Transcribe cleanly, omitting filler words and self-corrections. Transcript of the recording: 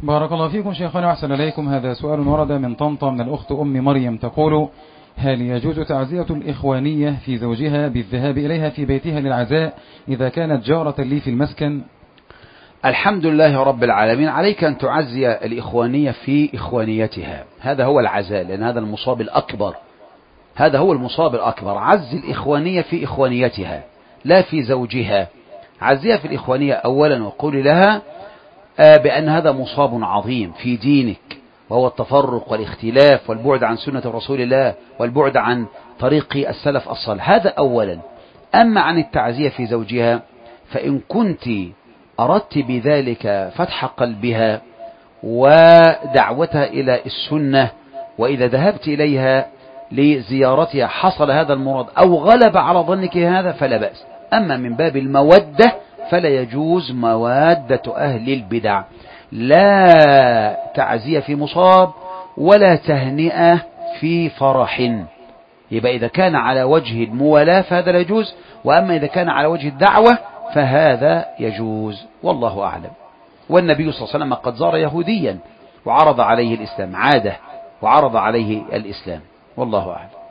بارك الله فيكم شيخنا وأحسن إليكم. هذا سؤال ورد من طنطا من الأخت أم مريم تقول: هل يجوز تعزية الإخوانية في زوجها بالذهاب إليها في بيتها للعزاء إذا كانت جارة لي في المسكن؟ الحمد لله رب العالمين. عليك أن تعزي الإخوانية في إخوانيتها، هذا هو العزاء، لأن هذا المصاب الأكبر، هذا هو المصاب الأكبر. عز الإخوانية في إخوانيتها لا في زوجها. عزيها في الإخوانية أولا، وقول لها بأن هذا مصاب عظيم في دينك، وهو التفرق والاختلاف والبعد عن سنة رسول الله والبعد عن طريق السلف الصالح، هذا أولا. أما عن التعزية في زوجها، فإن كنت أردت بذلك فتح قلبها ودعوتها إلى السنة، وإذا ذهبت إليها لزيارتها حصل هذا المراد أو غلب على ظنك هذا فلا بأس. أما من باب المودة فلا يجوز موادة أهل البدع، لا تعزية في مصاب ولا تهنئة في فرح. يبقى إذا كان على وجه الموالاة فهذا لا يجوز، وأما إذا كان على وجه الدعوة فهذا يجوز، والله أعلم. والنبي صلى الله عليه وسلم قد زار يهوديا وعرض عليه الإسلام، عاده وعرض عليه الإسلام، والله أعلم.